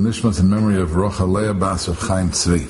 Nishmas in memory of Rocha Leah Bas of Chaim Tzvi.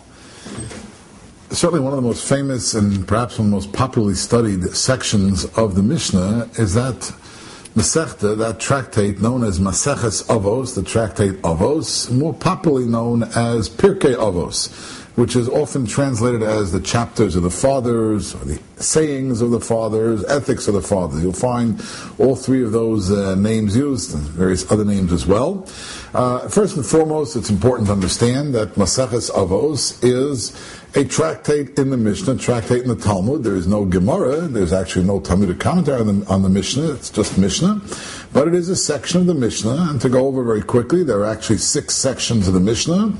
Certainly one of the most famous and perhaps one of the most popularly studied sections of the Mishnah is that Masechta, that tractate known as Maseches Avos, the tractate Avos, more popularly known as Pirkei Avos, which is often translated as the chapters of the fathers, or the sayings of the fathers, ethics of the fathers. You'll find all three of those names used, and various other names as well. First and foremost, it's important to understand that Maseches Avos is a tractate in the Mishnah, tractate in the Talmud. There is no Gemara, there's actually no Talmudic commentary on the Mishnah, it's just Mishnah. But it is a section of the Mishnah, and to go over very quickly, there are actually 6 sections of the Mishnah,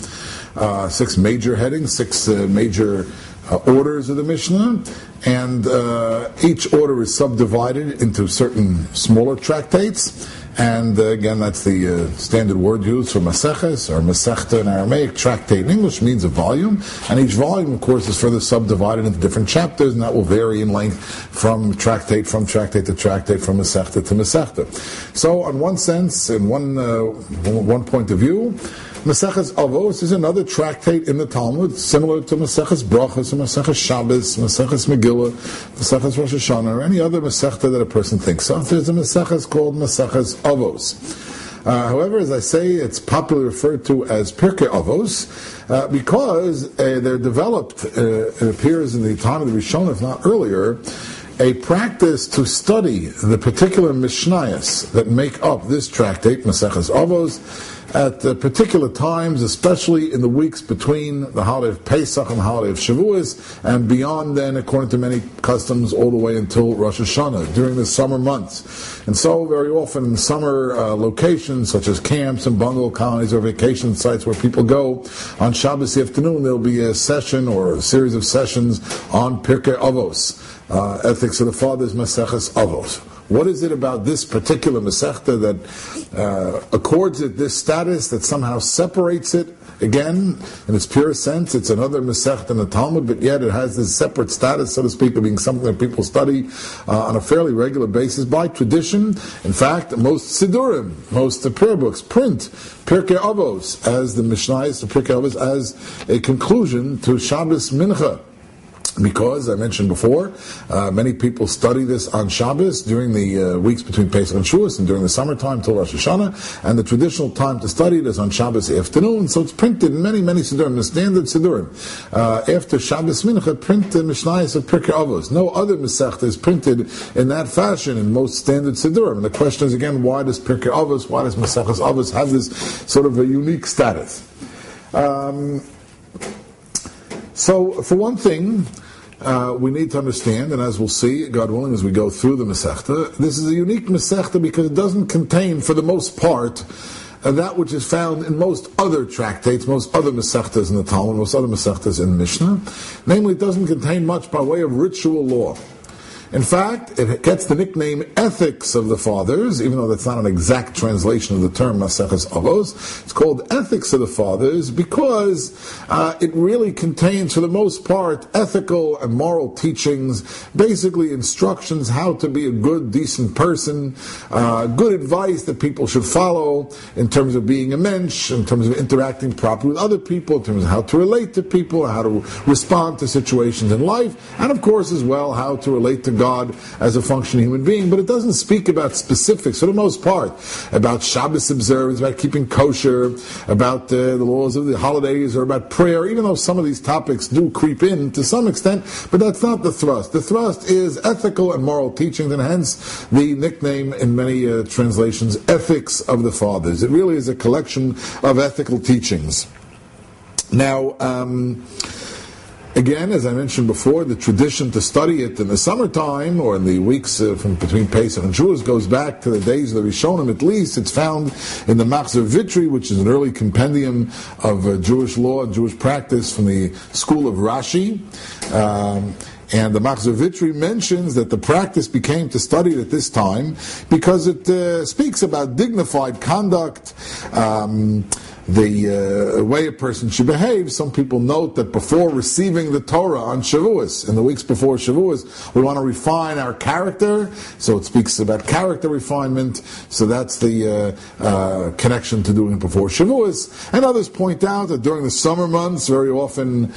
6 major headings, 6 major orders of the Mishnah, and each order is subdivided into certain smaller tractates. And again, that's the standard word used for Maseches, or Masechta in Aramaic. Tractate in English means a volume, and each volume, of course, is further subdivided into different chapters, and that will vary in length from tractate to tractate, from Masechta to Masechta. So, on one sense, in one point of view, Maseches Avos is another tractate in the Talmud, similar to Maseches Brachos, Maseches Shabbos, Maseches Megillah, Maseches Rosh Hashanah, or any other Masechta that a person thinks of. There's a Maseches called Maseches Avos. However, as I say, it's popularly referred to as Pirkei Avos because they're developed, it appears in the time of the Rishonim, if not earlier, a practice to study the particular Mishnayos that make up this tractate, Maseches Avos, at particular times, especially in the weeks between the holiday of Pesach and the holiday of Shavuos, and beyond then, according to many customs, all the way until Rosh Hashanah, during the summer months. And so, very often in summer locations, such as camps and bungalow colonies or vacation sites where people go, on Shabbos afternoon, there'll be a session or a series of sessions on Pirkei Avos, Ethics of the Fathers, Maseches Avos. What is it about this particular Masechta that accords it this status, that somehow separates it? Again, in its purest sense, it's another Masechta in the Talmud, but yet it has this separate status, so to speak, of being something that people study on a fairly regular basis by tradition. In fact, most Sidurim, most prayer books, print Pirkei Avos as the Mishnayos, the Pirkei Avos as a conclusion to Shabbos Mincha. Because, I mentioned before, many people study this on Shabbos during the weeks between Pesach and Shavuos, and during the summertime till Rosh Hashanah, and the traditional time to study it is on Shabbos afternoon, so it's printed in many Sidurim, the standard Sidurim. After Shabbos Mincha, print the Mishnayos of Pirkei Avos. No other Masechta is printed in that fashion in most standard Sidurim. And the question is again, why does Pirkei Avos, why does Maseches Avos have this sort of a unique status? So, for one thing, we need to understand, and as we'll see, God willing, as we go through the Masechta, this is a unique Masechta because it doesn't contain, for the most part, that which is found in most other tractates, most other Masechtas in the Talmud, most other Masechtas in Mishnah. Namely, it doesn't contain much by way of ritual law. In fact, it gets the nickname Ethics of the Fathers, even though that's not an exact translation of the term Maseches Avos. It's called Ethics of the Fathers because it really contains, for the most part, ethical and moral teachings, basically instructions how to be a good, decent person, good advice that people should follow in terms of being a mensch, in terms of interacting properly with other people, in terms of how to relate to people, how to respond to situations in life, and of course as well how to relate to God as a functioning human being. But it doesn't speak about specifics, for the most part, about Shabbos observance, about keeping kosher, about the laws of the holidays, or about prayer, even though some of these topics do creep in to some extent, but that's not the thrust. The thrust is ethical and moral teachings, and hence the nickname in many translations, Ethics of the Fathers. It really is a collection of ethical teachings. Now, again, as I mentioned before, the tradition to study it in the summertime or in the weeks from between Pesach and Shavuos goes back to the days of the Rishonim. At least it's found in the Machzor Vitri, which is an early compendium of Jewish law and Jewish practice from the school of Rashi. And the Machzor Vitri mentions that the practice became to study it at this time because it speaks about dignified conduct, the way a person should behave. Some people note that before receiving the Torah on Shavuos, in the weeks before Shavuos, we want to refine our character, so it speaks about character refinement, so that's the connection to doing it before Shavuos. And others point out that during the summer months, very often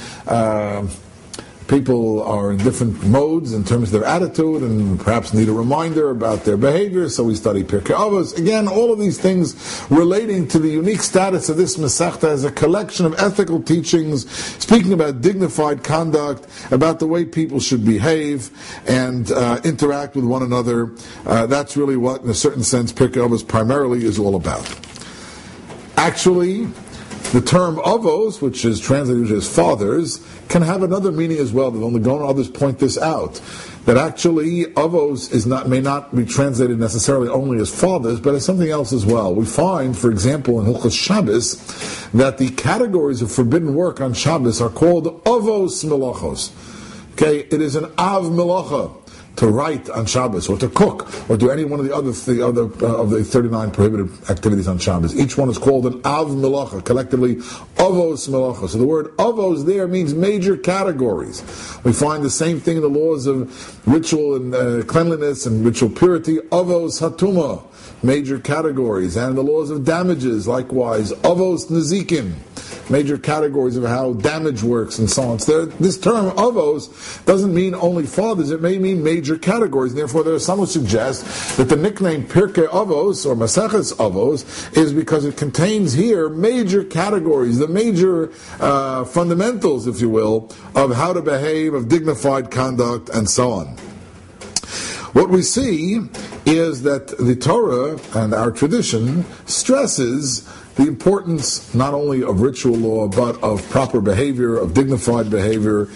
people are in different modes in terms of their attitude and perhaps need a reminder about their behavior, so we study Pirkei Avos. Again, all of these things relating to the unique status of this Masechta as a collection of ethical teachings, speaking about dignified conduct, about the way people should behave and interact with one another. That's really what, in a certain sense, Pirkei Avos primarily is all about. Actually, the term avos, which is translated usually as fathers, can have another meaning as well. The Vilna Gaon and others point this out, that actually avos may not be translated necessarily only as fathers, but as something else as well. We find, for example, in Hilchos Shabbos, that the categories of forbidden work on Shabbos are called avos melachos. Okay, it is an av melacha to write on Shabbos, or to cook, or do any one of the other of the 39 prohibited activities on Shabbos. Each one is called an av melacha, collectively avos melacha. So the word avos there means major categories. We find the same thing in the laws of ritual and cleanliness and ritual purity, avos hatuma, major categories, and the laws of damages, likewise, avos nezikim, major categories of how damage works and so on. So this term avos doesn't mean only fathers, it may mean major categories, and therefore there are some who suggest that the nickname Pirkei Avos or Maseches Avos is because it contains here major categories, the major fundamentals, if you will, of how to behave, of dignified conduct, and so on. What we see is that the Torah and our tradition stresses the importance not only of ritual law, but of proper behavior, of dignified behavior,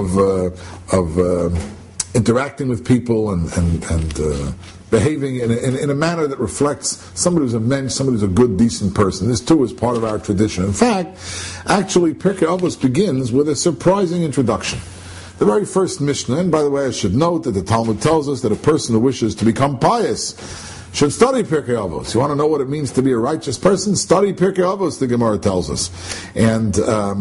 of interacting with people and behaving in a manner that reflects somebody who's a mensch, somebody who's a good, decent person. This too is part of our tradition. In fact, actually, Pirkei Avos begins with a surprising introduction. The very first Mishnah, and by the way, I should note that the Talmud tells us that a person who wishes to become pious should study Pirkei Avos. You want to know what it means to be a righteous person? Study Pirkei Avos, the Gemara tells us. And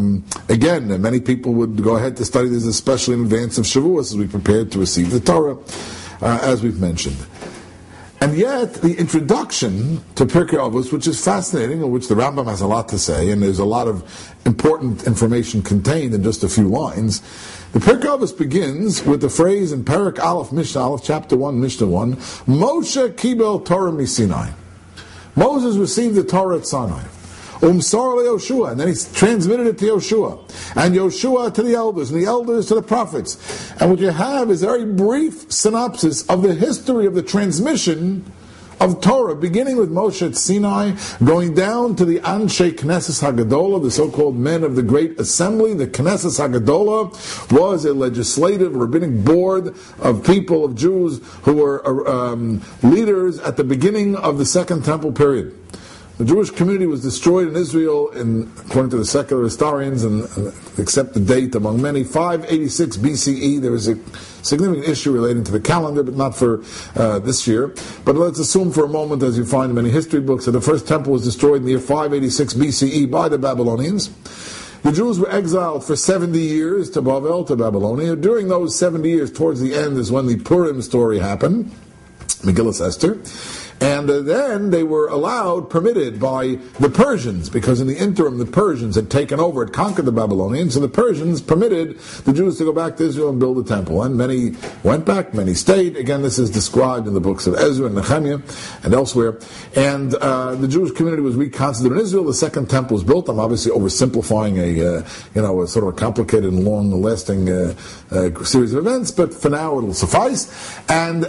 again, many people would go ahead to study this, especially in advance of Shavuos, as we prepare to receive the Torah, as we've mentioned. And yet, the introduction to Pirkei Avos, which is fascinating, in which the Rambam has a lot to say, and there's a lot of important information contained in just a few lines, the Pirkei Avos begins with the phrase in Perek Aleph, Mishnah Aleph, chapter 1, Mishnah 1, Moshe kibel Torah miSinai. Moses received the Torah at Sinai. Umsar leYoshua, and then he transmitted it to Yoshua, and Yoshua to the elders, and the elders to the prophets. And what you have is a very brief synopsis of the history of the transmission of Torah, beginning with Moshe at Sinai, going down to the Anshe Knesset Hagadola, the so-called men of the Great Assembly. The Knesset Hagadola was a legislative, rabbinic board of people, of Jews, who were leaders at the beginning of the Second Temple period. The Jewish community was destroyed in Israel, according to the secular historians, and accept the date among many, 586 BCE. There was a significant issue relating to the calendar, but not for this year. But let's assume for a moment, as you find in many history books, that the first temple was destroyed in the year 586 BCE by the Babylonians. The Jews were exiled for 70 years to Bavel, to Babylonia. During those 70 years, towards the end, is when the Purim story happened, Megillas Esther. And then they were permitted by the Persians, because in the interim the Persians had taken over, had conquered the Babylonians, and the Persians permitted the Jews to go back to Israel and build a temple. And many went back, many stayed. Again, this is described in the books of Ezra and Nehemiah and elsewhere. And the Jewish community was reconstituted in Israel. The second temple was built. I'm obviously oversimplifying a sort of a complicated and long-lasting series of events, but for now it'll suffice. And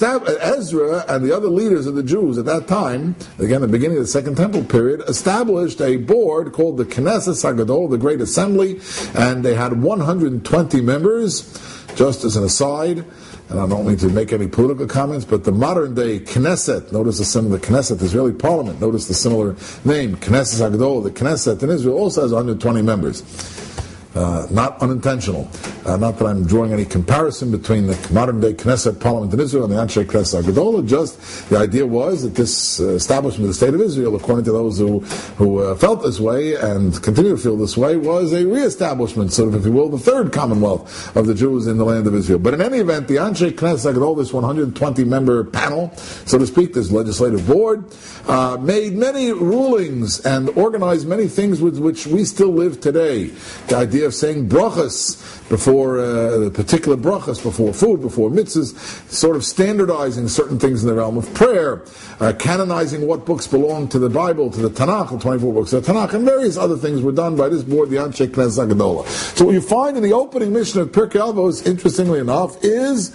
Ezra and the other leaders of the Jews at that time, again, the beginning of the Second Temple period, established a board called the Knesset Hagadol, the Great Assembly, and they had 120 members. Just as an aside, and I don't mean to make any political comments, but the modern day Knesset, notice the symbol, the Knesset, the Israeli parliament, notice the similar name, Knesset Hagadol, the Knesset in Israel also has 120 members. not unintentional. Not that I'm drawing any comparison between the modern-day Knesset Parliament in Israel and the Anshe Knesset Agadola. Just the idea was that this establishment of the State of Israel, according to those who felt this way and continue to feel this way, was a re-establishment, sort of, if you will, the third Commonwealth of the Jews in the land of Israel. But in any event, the Anshe Knesset Agadola, this 120-member panel, so to speak, this legislative board, made many rulings and organized many things with which we still live today. The idea of saying brachas before particular brachas, before food, before mitzvahs, sort of standardizing certain things in the realm of prayer, canonizing what books belong to the Bible, to the Tanakh, the 24 books of the Tanakh, and various other things were done by this board, the Anshe Knesset Agadola. So what you find in the opening Mishnah of Pirkei Avos, interestingly enough, is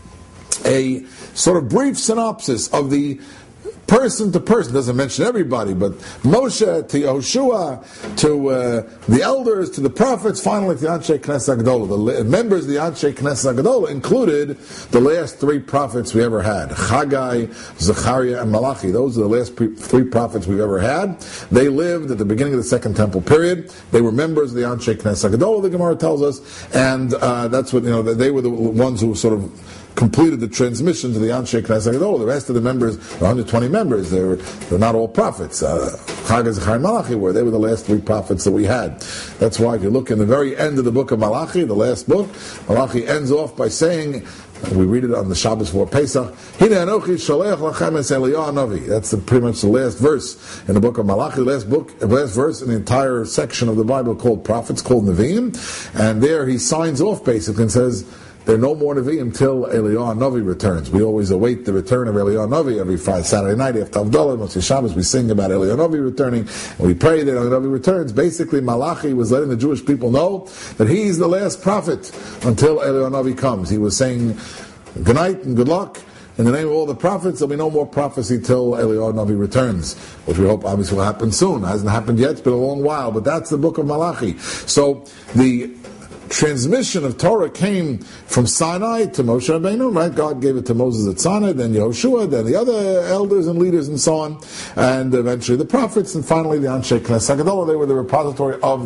a sort of brief synopsis of the person to person, doesn't mention everybody, but Moshe to Yehoshua, to the elders, to the prophets, finally to the Anshe Knesset Agadola. The members of the Anshe Knesset Agadola included the last three prophets we ever had, Haggai, Zechariah, and Malachi. Those are the last three prophets we've ever had. They lived at the beginning of the Second Temple period. They were members of the Anshe Knesset Agadola, the Gemara tells us, and that's what, they were the ones who sort of completed the transmission to the Anshe Knesset Agadola. The rest of the members, 120 members, they're not all prophets. Haggai, Zechariah, and Malachi were. They were the last three prophets that we had. That's why if you look in the very end of the book of Malachi, the last book, Malachi ends off by saying, we read it on the Shabbos before Pesach, Hine Anochi Sholech Lachem Es Eliyahu Hanavi. That's pretty much the last verse in the book of Malachi, the last verse in the entire section of the Bible called prophets, called Nevi'im. And there he signs off basically and says, there are no more Nevi'im till Eliyahu Hanavi returns. We always await the return of Eliyahu Hanavi every Friday, Saturday night after Havdalah, Motzei Shabbos. We sing about Eliyahu Hanavi returning, and we pray that Eliyahu Hanavi returns. Basically, Malachi was letting the Jewish people know that he's the last prophet until Eliyahu Hanavi comes. He was saying, good night and good luck. In the name of all the prophets, there'll be no more prophecy till Eliyahu Hanavi returns, which we hope obviously will happen soon. It hasn't happened yet, it's been a long while, but that's the book of Malachi. So the transmission of Torah came from Sinai to Moshe Rabbeinu, right? God gave it to Moses at Sinai, then Yehoshua, then the other elders and leaders and so on, and eventually the prophets, and finally the Anshe Knesset Agadola. They were the repository of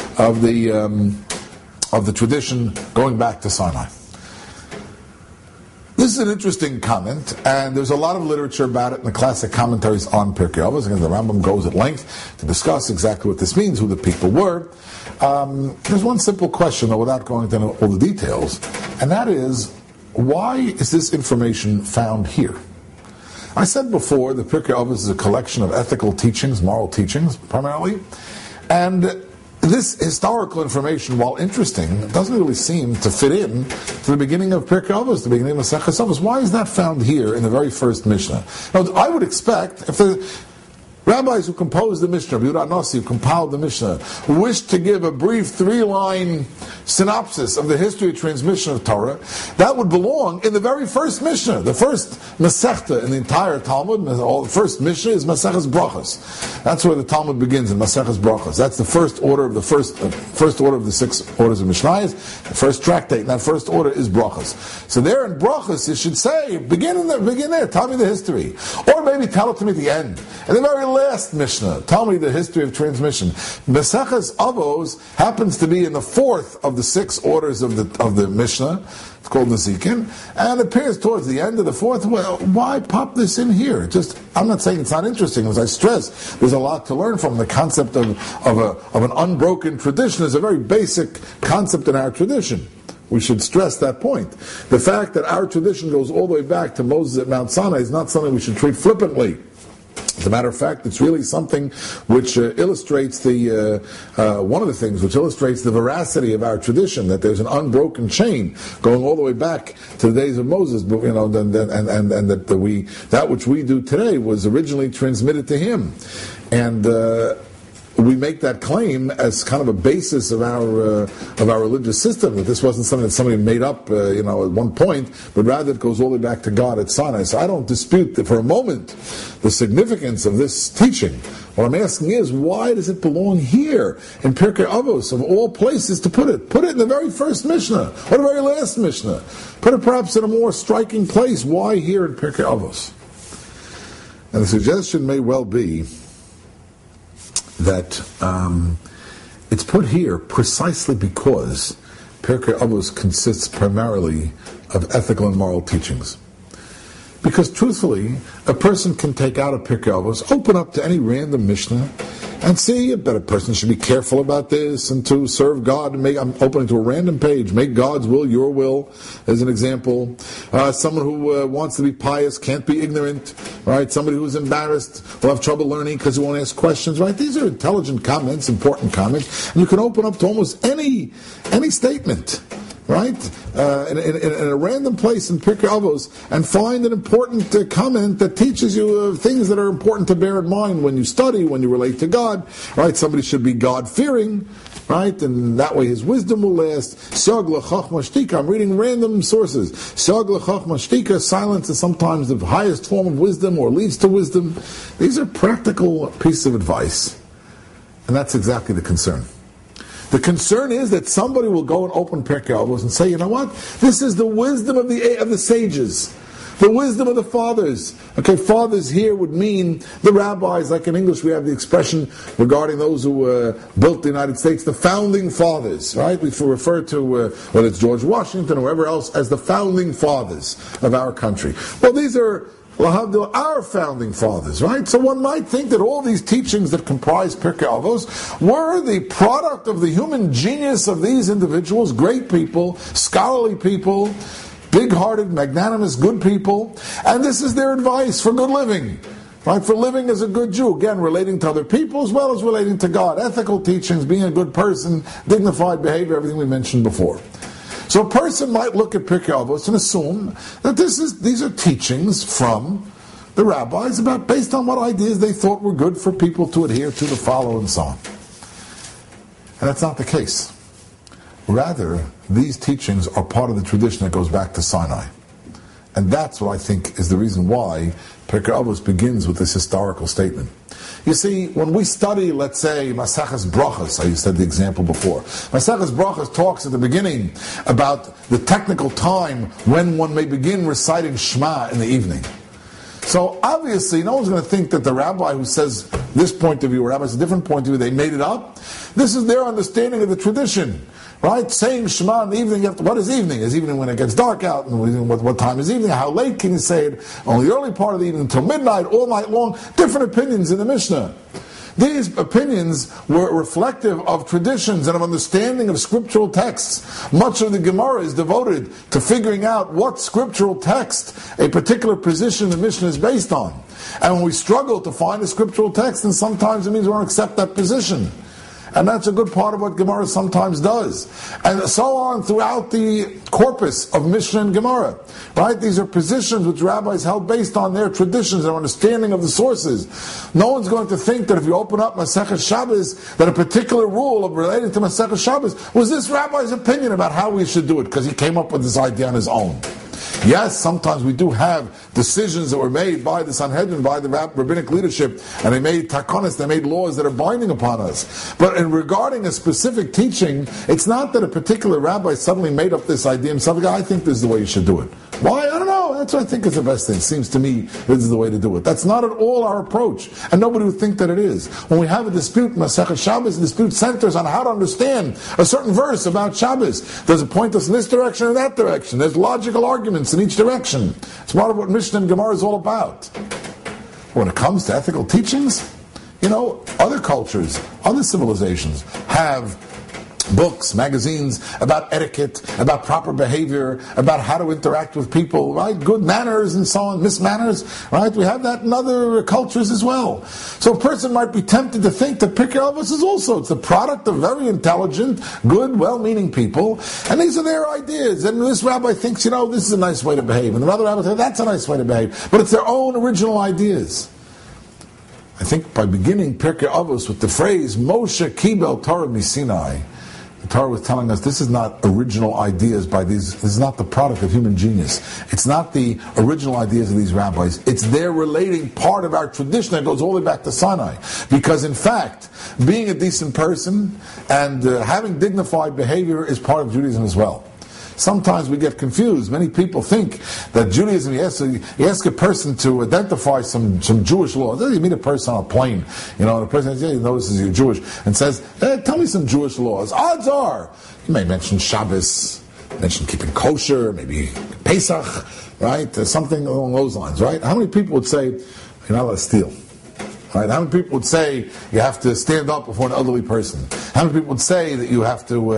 the tradition going back to Sinai. This is an interesting comment, and there's a lot of literature about it in the classic commentaries on Pirkei Avos. Again, the Rambam goes at length to discuss exactly what this means, who the people were. There's one simple question, though, without going into all the details, and that is, why is this information found here? I said before, the Pirkei Avos is a collection of ethical teachings, moral teachings, primarily, and this historical information, while interesting, doesn't really seem to fit in to the beginning of Pirkei Avos, the beginning of Maseches Avos. Why is that found here in the very first Mishnah? Now, I would expect, if the rabbis who composed the Mishnah, Yehuda Nasi, who compiled the Mishnah, wished to give a brief 3-line synopsis of the history of transmission of Torah, that would belong in the very first Mishnah. The first Masechta in the entire Talmud, the first Mishnah is Maseches Brachos. That's where the Talmud begins, in Maseches Brachos. That's the first order of the first order of the 6 orders of Mishnayos. The first tractate in that first order is Brachos. So there in Brachos, you should say, begin there, tell me the history. Or maybe tell it to me at the end. And the very last Mishnah, tell me the history of transmission. Maseches Avos happens to be in the 4th of the 6 orders of the Mishnah. It's called Nezikin, and appears towards the end of the 4th. Well, why pop this in here? I'm not saying it's not interesting. As I stress, there's a lot to learn from. The concept of an unbroken tradition is a very basic concept in our tradition. We should stress that point. The fact that our tradition goes all the way back to Moses at Mount Sinai is not something we should treat flippantly. As a matter of fact, it's really something which illustrates one of the things which illustrates the veracity of our tradition, that there's an unbroken chain going all the way back to the days of Moses, and that which we do today was originally transmitted to him, and we make that claim as kind of a basis of our religious system, that this wasn't something that somebody made up at one point, but rather it goes all the way back to God at Sinai. So I don't dispute that for a moment the significance of this teaching. What I'm asking is, why does it belong here in Pirkei Avos, of all places to put it? Put it in the very first Mishnah, or the very last Mishnah. Put it perhaps in a more striking place. Why here in Pirkei Avos? And the suggestion may well be that It's put here precisely because Pirkei Avos consists primarily of ethical and moral teachings. Because truthfully, a person can take out a Pirkei Avos, open up to any random Mishnah, and see that a person should be careful about this and to serve God. And I'm opening to a random page. Make God's will your will, as an example. Someone who wants to be pious can't be ignorant, right? Somebody who's embarrassed will have trouble learning because he won't ask questions, right? These are intelligent comments, important comments, and you can open up to almost any statement, right? In a random place in Pirkei Avos, and find an important comment that teaches you things that are important to bear in mind when you study, when you relate to God, right? Somebody should be God-fearing, right? And that way his wisdom will last. Siag l'chachma shtika. I'm reading random sources. Siag l'chachma shtika. Silence is sometimes the highest form of wisdom or leads to wisdom. These are practical pieces of advice. And that's exactly the concern. The concern is that somebody will go and open Pirkei Avos and say, you know what? This is the wisdom of the sages, the wisdom of the fathers. Okay, fathers here would mean the rabbis. Like in English, we have the expression regarding those who built the United States, the founding fathers, right? We refer to, whether it's George Washington or whoever else, as the founding fathers of our country. Well, these are our founding fathers, right? So one might think that all these teachings that comprise Pirkei Avos were the product of the human genius of these individuals, great people, scholarly people, big-hearted, magnanimous, good people, and this is their advice for good living, right? For living as a good Jew, again, relating to other people as well as relating to God, ethical teachings, being a good person, dignified behavior, everything we mentioned before. So a person might look at Pirkei Avos and assume that these are teachings from the rabbis based on what ideas they thought were good for people to adhere to follow, and so on. And that's not the case. Rather, these teachings are part of the tradition that goes back to Sinai. And that's what I think is the reason why Pirkei Avos begins with this historical statement. You see, when we study, let's say, Maseches Brachos, I said the example before. Maseches Brachos talks at the beginning about the technical time when one may begin reciting Shema in the evening. So obviously, no one's going to think that the rabbi who says this point of view, or rabbi has a different point of view, they made it up. This is their understanding of the tradition. Right? Saying Shema in the evening, what is evening? Is evening when it gets dark out? And what time is evening? How late can you say it? Only the early part of the evening until midnight, all night long. Different opinions in the Mishnah. These opinions were reflective of traditions and of understanding of scriptural texts. Much of the Gemara is devoted to figuring out what scriptural text a particular position in the Mishnah is based on. And when we struggle to find a scriptural text, then sometimes it means we don't accept that position. And that's a good part of what Gemara sometimes does. And so on throughout the corpus of Mishnah and Gemara. Right? These are positions which rabbis held based on their traditions and understanding of the sources. No one's going to think that if you open up Masechet Shabbos, that a particular rule of relating to Masechet Shabbos was this rabbi's opinion about how we should do it, because he came up with this idea on his own. Yes, sometimes we do have decisions that were made by the Sanhedrin, by the rabbinic leadership, and they made takonos, they made laws that are binding upon us. But in regarding a specific teaching, it's not that a particular rabbi suddenly made up this idea and something, I think this is the way you should do it. Why? I don't know. That's what I think is the best thing. It seems to me this is the way to do it. That's not at all our approach. And nobody would think that it is. When we have a dispute, Masechet Shabbos, the dispute centers on how to understand a certain verse about Shabbos. Does it point us in this direction or that direction? There's logical arguments in each direction. It's part of what Mishnah and Gemara is all about. When it comes to ethical teachings, other cultures, other civilizations have books, magazines about etiquette, about proper behavior, about how to interact with people, right? Good manners and so on, mismanners, right? We have that in other cultures as well. So a person might be tempted to think that Pirkei Avos is also, it's the product of very intelligent, good, well-meaning people, and these are their ideas. And this rabbi thinks, this is a nice way to behave, and the other rabbi thinks, that's a nice way to behave. But it's their own original ideas. I think by beginning Pirkei Avos with the phrase, Moshe Kibel Torah Misinai, the Torah was telling us this is not original ideas this is not the product of human genius. It's not the original ideas of these rabbis. It's their relating part of our tradition that goes all the way back to Sinai. Because in fact, being a decent person and having dignified behavior is part of Judaism as well. sometimes we get confused. Many people think that Judaism, you ask a person to identify some Jewish laws. You meet a person on a plane, and the person says, he notices you're Jewish, and says, tell me some Jewish laws. Odds are, you may mention Shabbos, mention keeping kosher, maybe Pesach, right? Something along those lines, right? How many people would say, you're not allowed to steal? Right? How many people would say you have to stand up before an elderly person? How many people would say that you have to,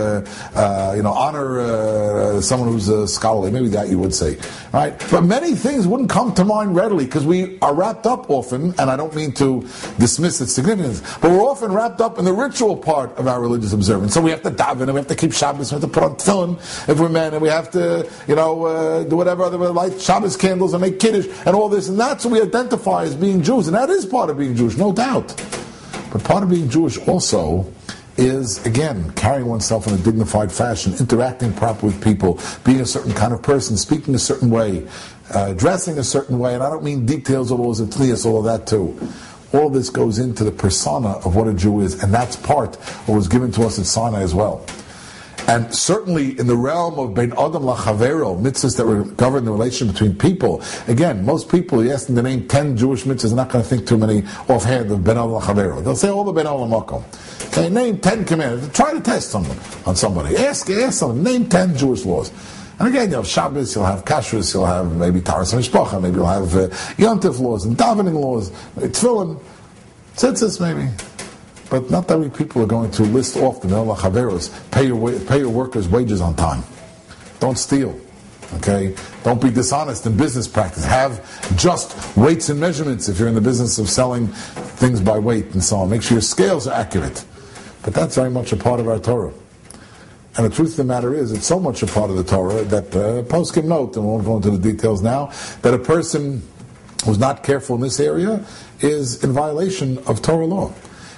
honor someone who's a scholarly? Maybe that you would say, right? But many things wouldn't come to mind readily because we are wrapped up often, and I don't mean to dismiss its significance, but we're often wrapped up in the ritual part of our religious observance. So we have to daven, and we have to keep Shabbos, we have to put on tefillin if we're men, and we have to, do whatever other light Shabbos candles and make kiddush and all this, and that's what we identify as being Jews, and that is part of being Jewish, no doubt. But part of being Jewish also is, again, carrying oneself in a dignified fashion, interacting properly with people, being a certain kind of person, speaking a certain way, dressing a certain way, and I don't mean details of all of that too. All this goes into the persona of what a Jew is, and that's part of what was given to us at Sinai as well. And certainly in the realm of Ben Adam Lachavero, mitzvahs that were govern the relation between people. Again, most people, you ask them to name 10 Jewish mitzvahs, they're not going to think too many offhand of Ben Adam Lachavero. They'll say all the Ben Adam Makom. Okay, name 10 commandments. Try to test someone on somebody. Ask someone, name 10 Jewish laws. And again, you'll have Shabbos, you'll have Kashrus, you'll have maybe Taras HaMishpacha, maybe you'll have Yom Tov laws and davening laws, Tefillin, Tzitzis maybe. But not that many people are going to list off the Menol HaChaveros, pay your workers' wages on time. Don't steal. Okay? Don't be dishonest in business practice. Have just weights and measurements if you're in the business of selling things by weight and so on. Make sure your scales are accurate. But that's very much a part of our Torah. And the truth of the matter is, it's so much a part of the Torah that poskim note, and we won't go into the details now, that a person who's not careful in this area is in violation of Torah law.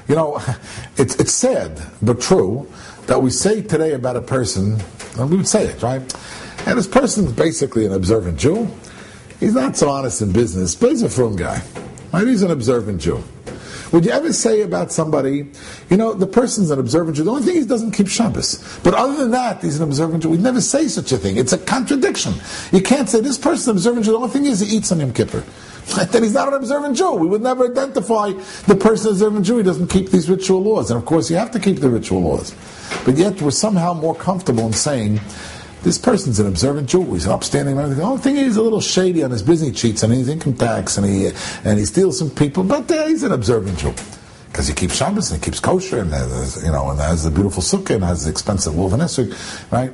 It's sad, but true, that we say today about a person, and we would say it, right? And this person is basically an observant Jew. He's not so honest in business, but he's a frum guy. Right? He's an observant Jew. Would you ever say about somebody, the person's an observant Jew, the only thing he doesn't keep Shabbos. But other than that, he's an observant Jew. We'd never say such a thing. It's a contradiction. You can't say this person's an observant Jew, the only thing is he eats on Yom Kippur. Then he's not an observant Jew. We would never identify the person as an observant Jew. He doesn't keep these ritual laws. And of course, you have to keep the ritual laws. But yet, we're somehow more comfortable in saying, this person's an observant Jew. He's an upstanding man. The only thing is, he's a little shady on his business, cheats on his income tax, and he steals some people. But he's an observant Jew because he keeps Shabbos and he keeps kosher, and has the beautiful sukkah and has the expensive lulav and esrog, right?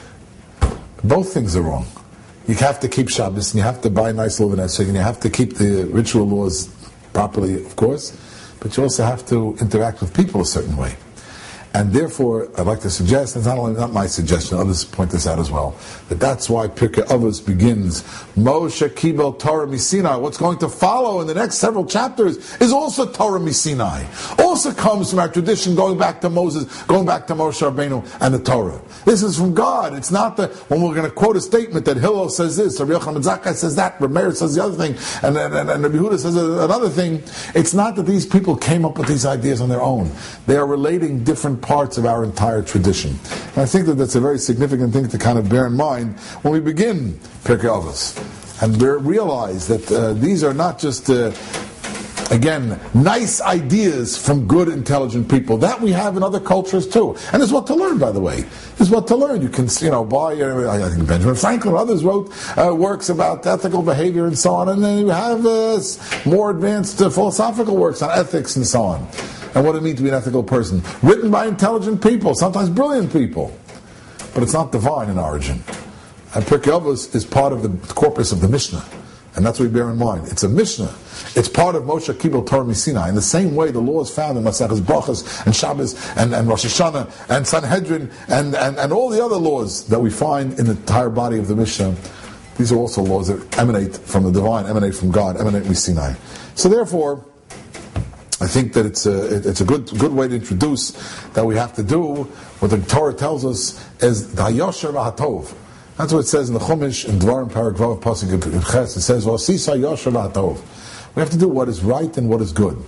Both things are wrong. You have to keep Shabbos, and you have to buy a nice lulav and esrog, and you have to keep the ritual laws properly, of course. But you also have to interact with people a certain way. And therefore, I'd like to suggest, and not my suggestion, others point this out as well, that's why Pirkei Avos begins, Moshe Kibel Torah Misinai. What's going to follow in the next several chapters is also Torah Misinai. Also comes from our tradition, going back to Moses, going back to Moshe Rabbeinu and the Torah. This is from God. It's not when we're going to quote a statement that Hillel says this, or Rabbi Yochanan Zakkai says that, Rabbi Meir says the other thing, and Rabbi Yehuda says another thing. It's not that these people came up with these ideas on their own. They are relating different parts of our entire tradition. And I think that's a very significant thing to kind of bear in mind when we begin Pirkei Avos. And realize that these are not just, again, nice ideas from good, intelligent people. That we have in other cultures too. And there's what to learn, by the way. There's what to learn. You can, buy, I think Benjamin Franklin and others wrote works about ethical behavior and so on. And then you have more advanced philosophical works on ethics and so on. And what it means to be an ethical person. Written by intelligent people, sometimes brilliant people. But it's not divine in origin. And Pirkei Avos is part of the corpus of the Mishnah. And that's what we bear in mind. It's a Mishnah. It's part of Moshe Kibel Torah Misinai. In the same way the laws found in Maseches Brachos and Shabbos and Rosh Hashanah and Sanhedrin and all the other laws that we find in the entire body of the Mishnah, these are also laws that emanate from the divine, emanate from God, emanate from Sinai. So therefore, I think that it's a good way to introduce that we have to do what the Torah tells us as the Hayosher v'Hatov. That's what it says in the Chumash in Dvarim Parak Vav Pasuk in Ches. It says V'asisa Yosher v'Hatov. We have to do what is right and what is good.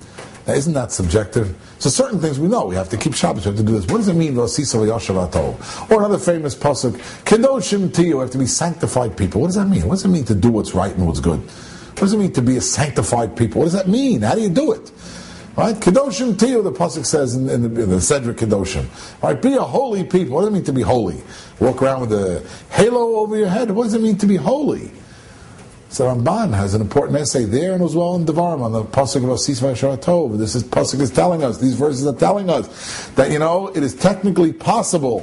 Now, isn't that subjective? So certain things we know. We have to keep Shabbos. We have to do this. What does it mean, V'asisa v'yashav atov? Or another famous pasuk, Kedoshim tiyu, we have to be sanctified people. What does that mean? What does it mean to do what's right and what's good? What does it mean to be a sanctified people? What does that mean? How do you do it? Right? Kedoshim tiyu, the pasuk says in the Cedric Kedoshim. Right? Be a holy people. What does it mean to be holy? Walk around with a halo over your head. What does it mean to be holy? So Ramban has an important essay there and as well in Devarim on the pasuk of Asis v'Asharatov. This is pasuk is telling us, these verses are telling us that it is technically possible,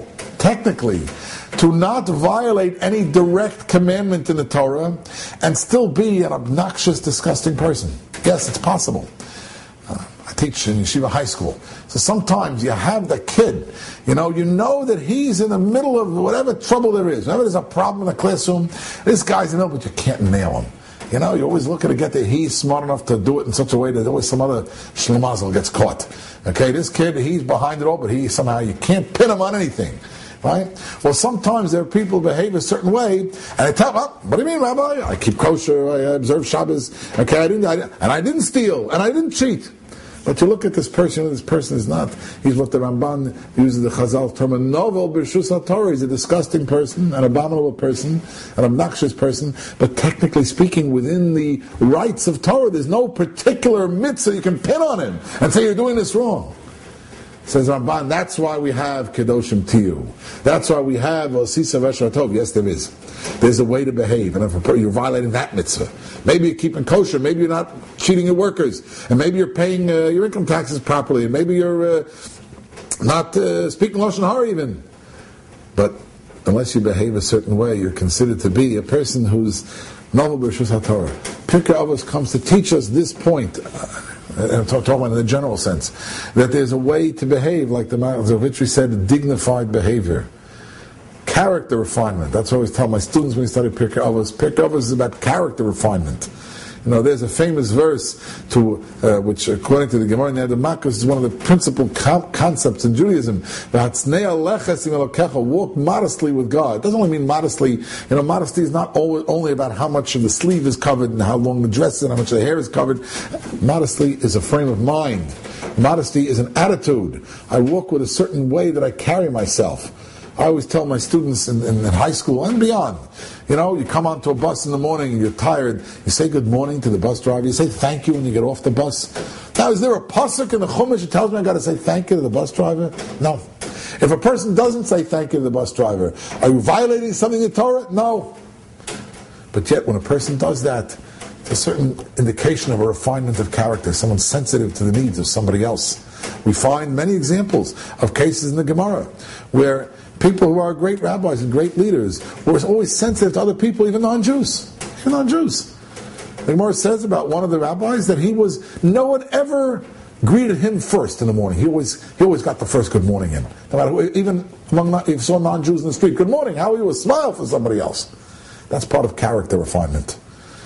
to not violate any direct commandment in the Torah and still be an obnoxious, disgusting person. Yes, it's possible. I teach in Yeshiva High School. So sometimes you have the kid, you know that he's in the middle of whatever trouble there is. Whenever there's a problem in the classroom, this guy's in the middle, but you can't nail him. You're always looking to get there. He's smart enough to do it in such a way that always some other shlemazel gets caught. Okay, this kid, he's behind it all, but you can't pin him on anything. Right? Well, sometimes there are people who behave a certain way, and they tell them, what do you mean, Rabbi? I keep kosher, I observe Shabbos, okay, I didn't steal, and I didn't cheat. But you look at this person is not. He's what the Ramban uses the Chazal term, a novel b'rshus HaTorah. He's a disgusting person, an abominable person, an obnoxious person, but technically speaking, within the rights of Torah, there's no particular mitzvah you can pin on him and say you're doing this wrong. Says Ramban, that's why we have Kedoshim Tiyu. That's why we have Osisa Veshatov. Yes, there is. There's a way to behave, and if you're violating that mitzvah, maybe you're keeping kosher, maybe you're not cheating your workers, and maybe you're paying your income taxes properly, and maybe you're not speaking Lashon Hara even. But unless you behave a certain way, you're considered to be a person who's novel b'rshus HaTorah. Pirkei Avos comes to teach us this point. And I'm talking about in the general sense, that there's a way to behave, like the Zavitri said, dignified behavior. Character refinement. That's what I always tell my students when we study Pirkei Avos. Pirkei Avos is about character refinement. There's a famous verse which, according to the Gemara in the Makos, is one of the principal concepts in Judaism. Walk modestly with God. It doesn't only mean modestly. Modesty is not only about how much of the sleeve is covered and how long the dress is and how much of the hair is covered. Modesty is a frame of mind. Modesty is an attitude. I walk with a certain way that I carry myself. I always tell my students in high school and beyond, you come onto a bus in the morning and you're tired, you say good morning to the bus driver, you say thank you when you get off the bus. Now, is there a pasuk in the Chumash that tells me I got to say thank you to the bus driver? No. If a person doesn't say thank you to the bus driver, are you violating something in Torah? No. But yet, when a person does that, it's a certain indication of a refinement of character, someone sensitive to the needs of somebody else. We find many examples of cases in the Gemara where people who are great rabbis and great leaders were always sensitive to other people, even non-Jews. The Gemara says about one of the rabbis that no one ever greeted him first in the morning. He always got the first good morning in. No matter who, even if you saw non-Jews in the street, good morning, how are you? A smile for somebody else. That's part of character refinement.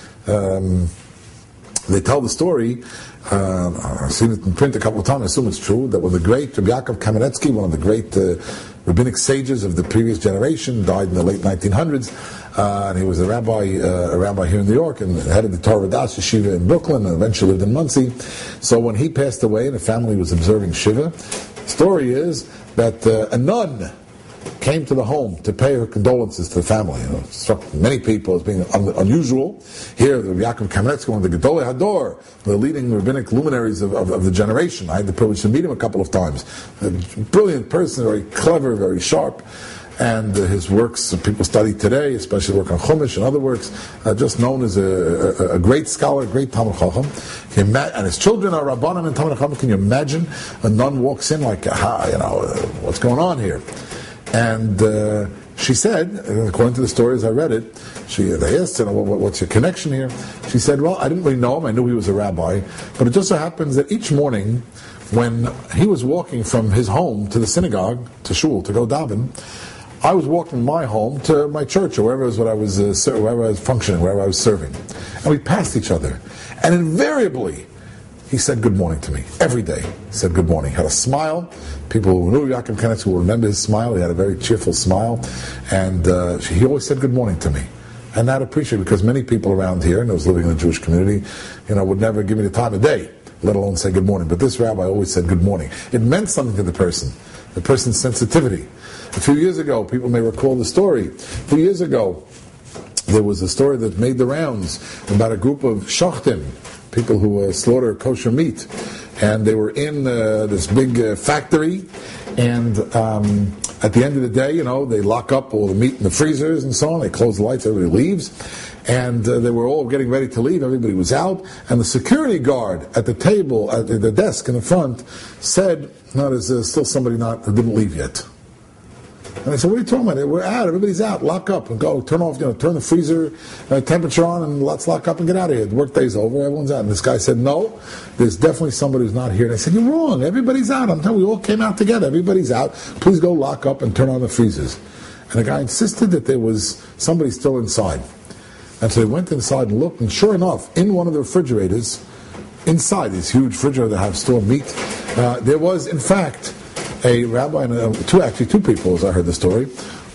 They tell the story, I've seen it in print a couple of times, I assume it's true, that when the great Rabbi Yaakov Kamenetsky, one of the great rabbinic sages of the previous generation, died in the late 1900s, and he was a rabbi here in New York, and head of the Torah Das Yeshiva in Brooklyn, and eventually lived in Monsey. So when he passed away and the family was observing Shiva, the story is that a nun came to the home to pay her condolences to the family. It struck many people as being unusual. Here, the Yaakov Kamenetsky, one of the Gedolei Hador, the leading rabbinic luminaries of the generation. I had the privilege to meet him a couple of times. A brilliant person, very clever, very sharp. And his works, people study today, especially work on Chumash and other works, just known as a great scholar, great Talmud Chacham. And his children are Rabbanim and Talmud Chacham. Can you imagine? A nun walks in like, what's going on here? And she said, according to the story as I read it, they asked her, what's your connection here? She said, well, I didn't really know him. I knew he was a rabbi. But it just so happens that each morning, when he was walking from his home to the synagogue, to shul, to go daven, I was walking from my home to my church, or wherever I was functioning, wherever I was serving. And we passed each other. And invariably, he said good morning to me. Every day, he said good morning. He had a smile. People who knew Yaakov Kamenetsky will remember his smile. He had a very cheerful smile. And he always said good morning to me. And that I appreciate, because many people around here, and I was living in the Jewish community, would never give me the time of day. let alone say good morning. But this rabbi always said good morning. It meant something to the person's sensitivity. A few years ago, people may recall the story. A few years ago, there was a story that made the rounds about a group of shachtim, people who slaughter kosher meat. And they were in this big factory, and at the end of the day, they lock up all the meat in the freezers and so on. They close the lights, everybody leaves. And they were all getting ready to leave. Everybody was out. And the security guard at the table, at the desk in the front, said, no, there's still somebody that didn't leave yet. And I said, what are you talking about? We're out. Everybody's out. Lock up and go. Turn off, turn the freezer temperature on, and let's lock up and get out of here. The workday's over. Everyone's out. And this guy said, no, there's definitely somebody who's not here. And I said, you're wrong. Everybody's out. I'm telling you, we all came out together. Everybody's out. Please go lock up and turn on the freezers. And the guy insisted that there was somebody still inside. And so they went inside and looked, and sure enough, in one of the refrigerators, inside these huge refrigerators that have stored meat, there was, in fact, a rabbi and two people, as I heard the story,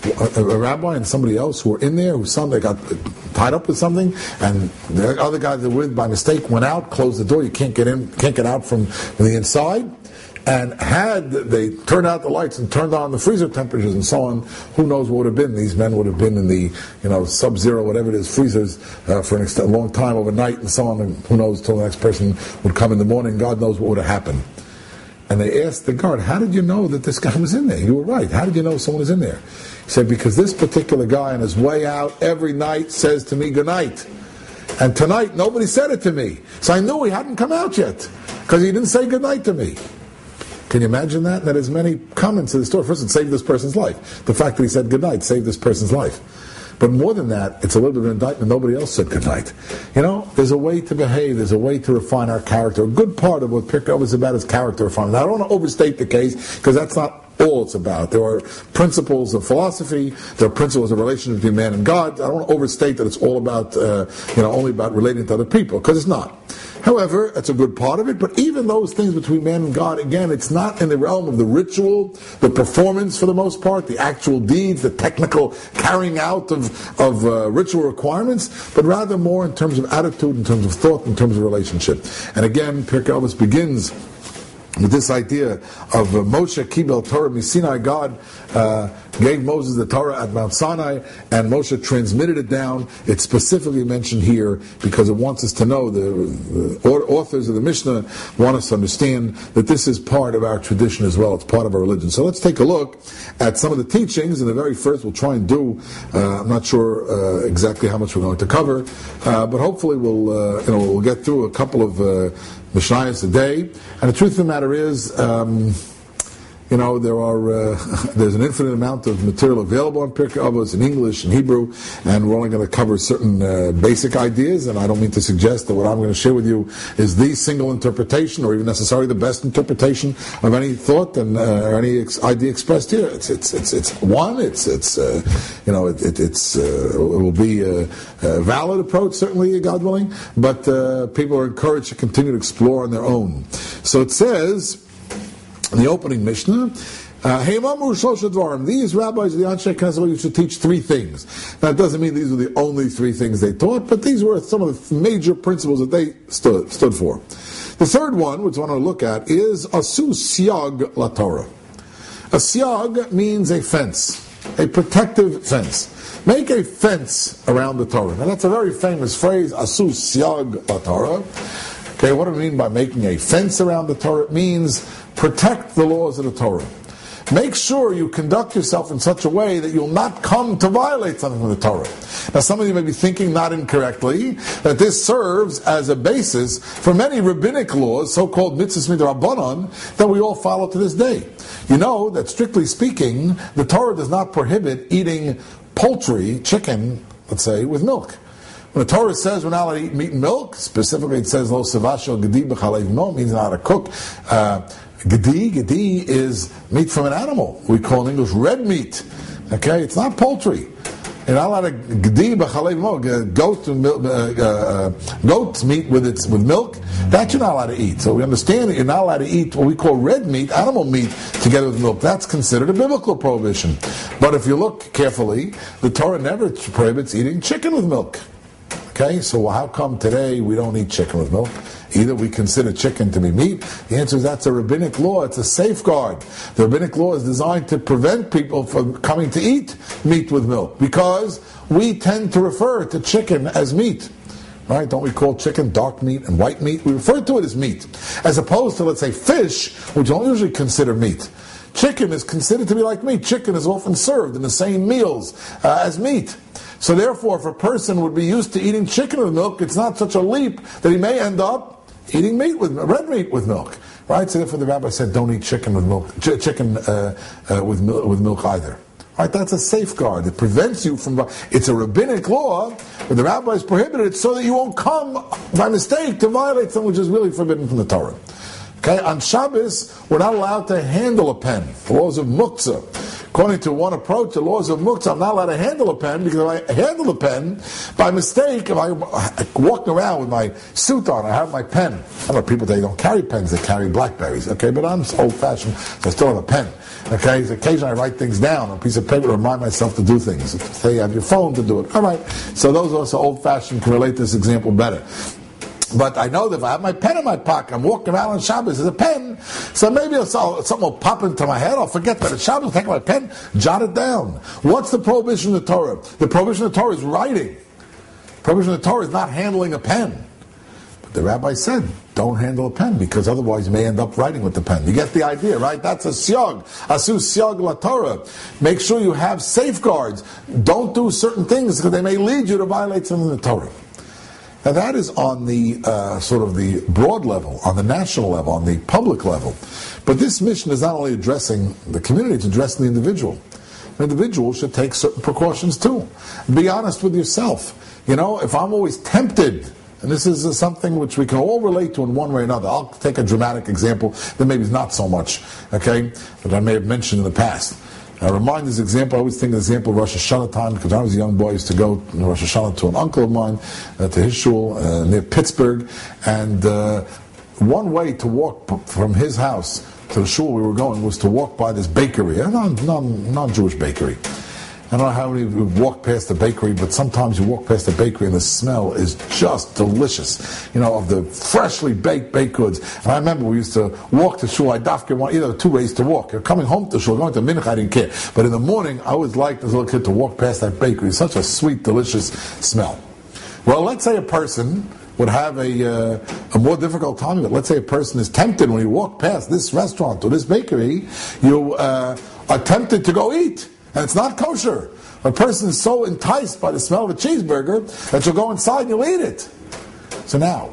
a rabbi and somebody else who were in there, they got tied up with something, and the other guy they were with by mistake went out, closed the door. You can't get out from the inside. And had they turned out the lights and turned on the freezer temperatures and so on, who knows what would have been? These men would have been in the sub-zero, whatever it is, freezers for a long time overnight and so on. And who knows till the next person would come in the morning? God knows what would have happened. And they asked the guard, how did you know that this guy was in there? You were right. How did you know someone was in there? He said, because this particular guy on his way out every night says to me, good night. And tonight, nobody said it to me. So I knew he hadn't come out yet, because he didn't say good night to me. Can you imagine that? That has many comments to the story. First, it saved this person's life. The fact that he said good night saved this person's life. But more than that, it's a little bit of an indictment. Nobody else said good night. There's a way to behave. There's a way to refine our character. A good part of what Pirkei Avos is about is character refinement. Now, I don't want to overstate the case, because that's not all it's about. There are principles of philosophy. There are principles of relationship between man and God. I don't want to overstate that it's all about, only about relating to other people, because it's not. However, it's a good part of it, but even those things between man and God, again, it's not in the realm of the ritual, the performance for the most part, the actual deeds, the technical carrying out of ritual requirements, but rather more in terms of attitude, in terms of thought, in terms of relationship. And again, Pirkei Avos begins with this idea of Moshe Kibel Torah Misinai. God gave Moses the Torah at Mount Sinai, and Moshe transmitted it down. It's specifically mentioned here because it wants us to know, the authors of the Mishnah want us to understand that this is part of our tradition as well. It's part of our religion. So let's take a look at some of the teachings. And the very first we'll try and do, I'm not sure exactly how much we're going to cover, but hopefully we'll get through a couple of Mishnayos a day. And the truth of the matter is, there's an infinite amount of material available on Pirkei Avos in English and Hebrew, and we're only going to cover certain basic ideas, and I don't mean to suggest that what I'm going to share with you is the single interpretation, or even necessarily the best interpretation of any thought and or any idea expressed here. It's one. It will be a valid approach, certainly, God willing, but people are encouraged to continue to explore on their own. So it says in the opening Mishnah, these rabbis of the Anshe Knesset used to teach three things. Now, it doesn't mean these were the only three things they taught, but these were some of the major principles that they stood for. The third one, which I want to look at, is asu siag la Torah. A siag means a fence, a protective fence. Make a fence around the Torah. Now, that's a very famous phrase, asu siag la Torah. Okay, what do we mean by making a fence around the Torah? It means protect the laws of the Torah. Make sure you conduct yourself in such a way that you'll not come to violate something from the Torah. Now, some of you may be thinking, not incorrectly, that this serves as a basis for many rabbinic laws, so-called mitzvahs midrabanan, that we all follow to this day. You know that, strictly speaking, the Torah does not prohibit eating poultry, chicken, let's say, with milk. When the Torah says we're not allowed to eat meat and milk, specifically it says lo sevashel gedi b'chalev mo, means not to cook. Gedi is meat from an animal. We call in English red meat. Okay, it's not poultry. You're not allowed to gedi b'chalev mo, goat's meat with milk. That you're not allowed to eat. So we understand that you're not allowed to eat what we call red meat, animal meat, together with milk. That's considered a biblical prohibition. But if you look carefully, the Torah never prohibits eating chicken with milk. Okay, so how come today we don't eat chicken with milk? Either we consider chicken to be meat. The answer is that's a rabbinic law. It's a safeguard. The rabbinic law is designed to prevent people from coming to eat meat with milk, because we tend to refer to chicken as meat. Right? Don't we call chicken dark meat and white meat? We refer to it as meat, as opposed to, let's say, fish, which don't usually consider meat. Chicken is considered to be like meat. Chicken is often served in the same meals as meat. So therefore, if a person would be used to eating chicken with milk, it's not such a leap that he may end up eating red meat with milk. Right? So therefore the rabbi said, don't eat chicken with milk, with milk either. Right, that's a safeguard. It prevents you from... It's a rabbinic law, but the rabbis prohibited it so that you won't come by mistake to violate something which is really forbidden from the Torah. Okay, on Shabbos, we're not allowed to handle a pen. The laws of muktzah. According to one approach, the laws of muktzah, I'm not allowed to handle a pen, because if I handle a pen, by mistake, if I'm walking around with my suit on, I have my pen. I don't know, people today don't carry pens, they carry Blackberries. Okay, but I'm old-fashioned, so I still have a pen. Okay, so occasionally I write things down on a piece of paper to remind myself to do things. Say you have your phone to do it. All right, so those also old-fashioned can relate to this example better. But I know that if I have my pen in my pocket, I'm walking around on Shabbos with a pen, so maybe something will pop into my head, I'll forget that it's Shabbos, take my pen, jot it down. What's the prohibition of the Torah? The prohibition of the Torah is writing. The prohibition of the Torah is not handling a pen. But the rabbi said, don't handle a pen, because otherwise you may end up writing with the pen. You get the idea, right? That's a siyag. Asu siyag la Torah. Make sure you have safeguards. Don't do certain things, because they may lead you to violate something in the Torah. Now that is on the sort of the broad level, on the national level, on the public level. But this mission is not only addressing the community, it's addressing the individual. An individual should take certain precautions too. Be honest with yourself. You know, if I'm always tempted, and this is something which we can all relate to in one way or another. I'll take a dramatic example that maybe is not so much, okay, that I may have mentioned in the past. I remind this example, I always think of the example of Rosh Hashanah time, because when I was a young boy, I used to go in Rosh Hashanah to an uncle of mine, to his shul, near Pittsburgh, and one way to walk from his house to the shul we were going was to walk by this bakery, a non-Jewish bakery. I don't know how many of you walk past the bakery, but sometimes you walk past the bakery and the smell is just delicious, you know, of the freshly baked goods. And I remember we used to walk to shul. I dafke one, either two ways to walk. You're coming home to shul, going to mincha, I didn't care. But in the morning, I always liked as a little kid to walk past that bakery. It's such a sweet, delicious smell. Well, let's say a person would have a more difficult time of it. Let's say a person is tempted when you walk past this restaurant or this bakery, you are tempted to go eat. And it's not kosher. A person is so enticed by the smell of a cheeseburger that you'll go inside and you'll eat it. So now,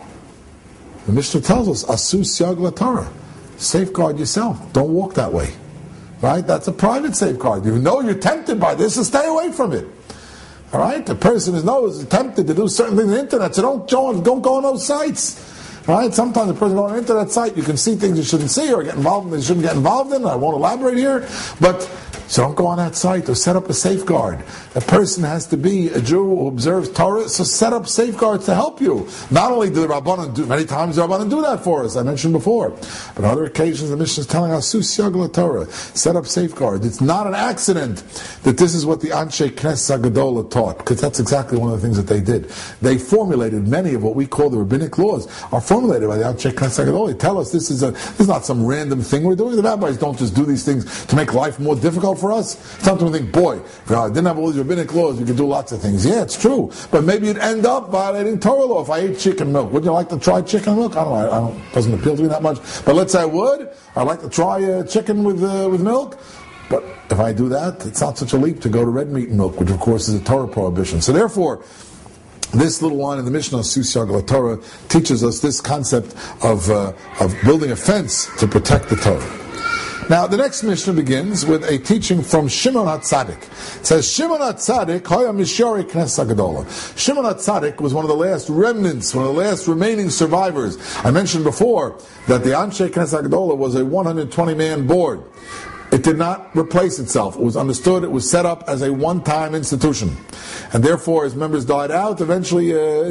the Mishnah tells us, Asu siyag la Torah. Safeguard yourself. Don't walk that way. Right? That's a private safeguard. You know you're tempted by this, so stay away from it. All right? The person is tempted to do certain things on the internet, so don't go on those sites. Right? Sometimes the person goes on an internet site, you can see things you shouldn't see or get involved in that you shouldn't get involved in. I won't elaborate here, but so don't go on that site or set up a safeguard. A person has to be a Jew who observes Torah, so set up safeguards to help you. Not only do the Rabbanan do, many times the Rabbanan do that for us, I mentioned before, but on other occasions the Mishnah is telling us, siyag la Torah, set up safeguards. It's not an accident that this is what the Anshe Knesset Gadola taught, because that's exactly one of the things that they did. They formulated many of what we call the rabbinic laws, are formulated by the Anshe Knesset Gadola. They tell us this is not some random thing we're doing. The rabbis don't just do these things to make life more difficult for us. Sometimes we think, boy, if I didn't have all these rabbinic laws, we could do lots of things. Yeah, it's true. But maybe you'd end up violating Torah law if I ate chicken milk. Would you like to try chicken milk? I don't know. It doesn't appeal to me that much. But let's say I would. I'd like to try chicken with milk. But if I do that, it's not such a leap to go to red meat and milk, which of course is a Torah prohibition. So therefore, this little line in the Mishnah, Siyag la Torah, teaches us this concept of building a fence to protect the Torah. Now, the next Mishnah begins with a teaching from Shimon HaTzadik. It says, Shimon HaTzadik, Hoya Mishori Knesset Gadola. Shimon HaTzadik was one of the last remnants, one of the last remaining survivors. I mentioned before that the Anshe Knesset Gadola was a 120-man board. It did not replace itself. It was understood, it was set up as a one-time institution. And therefore, as members died out, eventually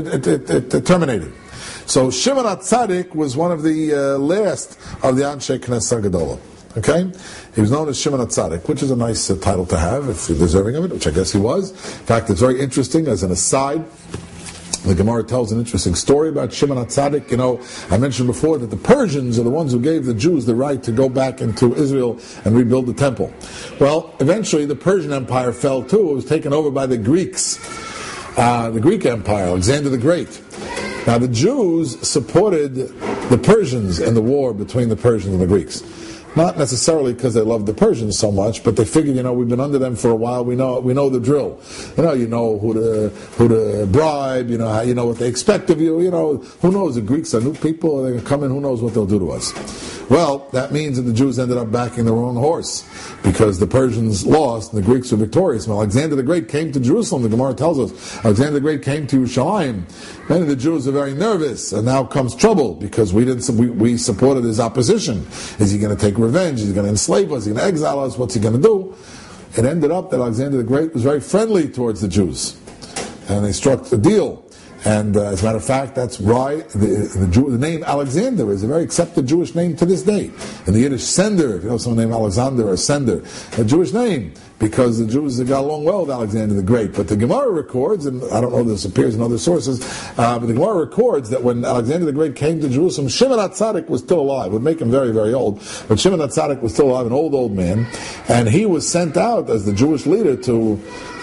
it terminated. So Shimon HaTzadik was one of the last of the Anshe Knesset Gadola. Okay? He was known as Shimon HaTzadik, which is a nice title to have, if you're deserving of it, which I guess he was. In fact, it's very interesting, as an aside, The Gemara tells an interesting story about Shimon HaTzadik. I mentioned before that the Persians are the ones who gave the Jews the right to go back into Israel and rebuild the temple. Well, eventually the Persian Empire fell too. It was taken over by the Greeks, the Greek Empire, Alexander the Great. Now the Jews supported the Persians in the war between the Persians and the Greeks. Not necessarily because they loved the Persians so much, but they figured, we've been under them for a while. We know the drill. You know who to bribe. You know what they expect of you. Who knows? The Greeks are new people. They're going to come in. Who knows what they'll do to us? Well, that means that the Jews ended up backing the wrong horse because the Persians lost and the Greeks were victorious. When Alexander the Great came to Jerusalem, the Gemara tells us, Alexander the Great came to Yerushalayim. Many of the Jews are very nervous, and now comes trouble because we supported his opposition. Is he going to take revenge? Is he going to enslave us? Is he going to exile us? What's he going to do? It ended up that Alexander the Great was very friendly towards the Jews, and they struck a deal. And as a matter of fact, that's why the name Alexander is a very accepted Jewish name to this day. In the Yiddish, Sender, if you know someone named Alexander or Sender, a Jewish name, because the Jews got along well with Alexander the Great. But the Gemara records, and I don't know if this appears in other sources, but the Gemara records that when Alexander the Great came to Jerusalem, Shimon HaTzadik was still alive. It would make him very, very old. But Shimon HaTzadik was still alive, an old man, and he was sent out as the Jewish leader to,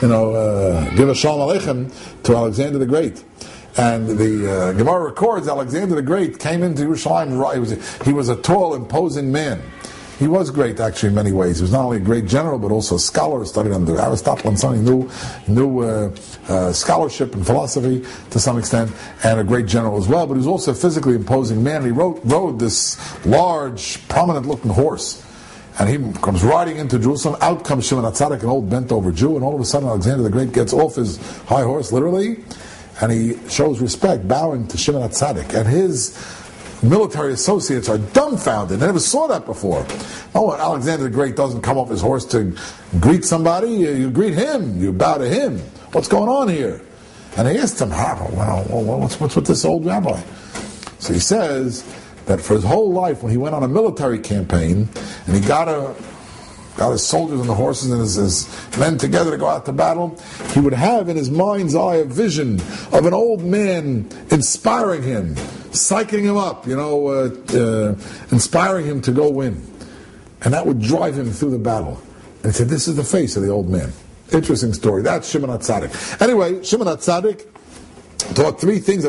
give a shalom aleichem to Alexander the Great. And the Gemara records Alexander the Great came into Yerushalayim. He was a tall, imposing man. He was great, actually, in many ways. He was not only a great general, but also a scholar. Studied under Aristotle and son. He knew scholarship and philosophy to some extent, and a great general as well. But he was also a physically imposing man. He rode this large, prominent-looking horse. And he comes riding into Jerusalem. Out comes Shimon HaTzadik, an old bent-over Jew, and all of a sudden Alexander the Great gets off his high horse, literally, and he shows respect, bowing to Shimon HaTzadik. And his military associates are dumbfounded. They never saw that before. Oh, Alexander the Great doesn't come off his horse to greet somebody. You greet him. You bow to him. What's going on here? And he asked him, what's with this old rabbi? So he says that for his whole life, when he went on a military campaign, and he got his soldiers and the horses and his men together to go out to battle, he would have in his mind's eye a vision of an old man inspiring him, psyching him up, inspiring him to go win. And that would drive him through the battle. And he said, this is the face of the old man. Interesting story. That's Shimon HaTzadik. Anyway, Shimon HaTzadik taught three things, a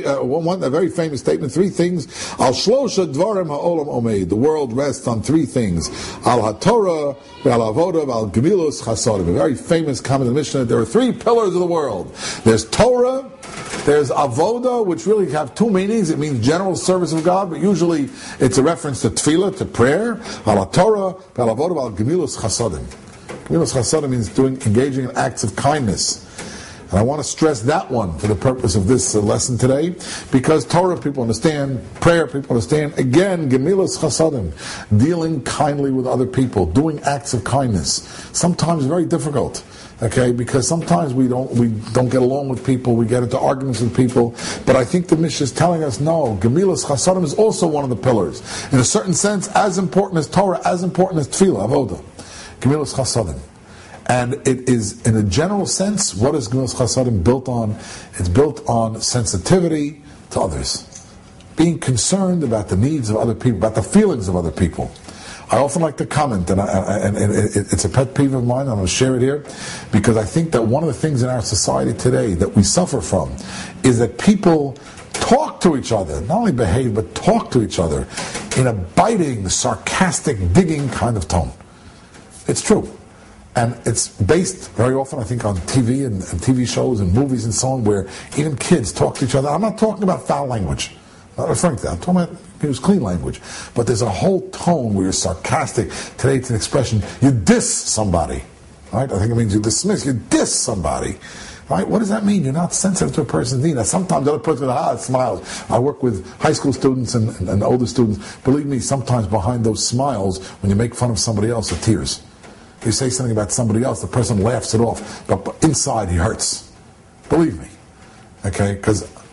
very famous statement, three things. Al shlosha dvarim ha'olam omeid. The world rests on three things. Al haTorah, al avoda, al gemilus chasadim. A very famous comment in the Mishnah. There are three pillars of the world. There's Torah, there's avoda, which really have two meanings. It means general service of God, but usually it's a reference to tefillah, to prayer. Al haTorah, al avoda, al gemilus chasadim. Gemilus chasadim means engaging in acts of kindness. And I want to stress that one for the purpose of this lesson today, because Torah people understand, prayer people understand. Again, Gemilas Chasadim, dealing kindly with other people, doing acts of kindness. Sometimes very difficult, okay, because sometimes we don't get along with people, we get into arguments with people. But I think the Mishnah is telling us, no, Gemilas Chasadim is also one of the pillars. In a certain sense, as important as Torah, as important as Tefillah, Avodah. Gemilas Chasadim. And it is, in a general sense, what is Gemilas Chasadim built on? It's built on sensitivity to others. Being concerned about the needs of other people, about the feelings of other people. I often like to comment, and it's a pet peeve of mine, I'm going to share it here, because I think that one of the things in our society today that we suffer from is that people talk to each other, not only behave, but talk to each other in a biting, sarcastic, digging kind of tone. It's true. And it's based very often, I think, on TV and TV shows and movies and so on, where even kids talk to each other. I'm not talking about foul language. I'm not referring to that. I'm talking about use clean language. But there's a whole tone where you're sarcastic. Today it's an expression, you diss somebody. Right? I think it means you dismiss, you diss somebody. Right? What does that mean? You're not sensitive to a person's need. Now, sometimes the other person smiles. I work with high school students and older students. Believe me, sometimes behind those smiles, when you make fun of somebody else, are tears. You say something about somebody else, the person laughs it off, but inside he hurts. Believe me. Okay? Because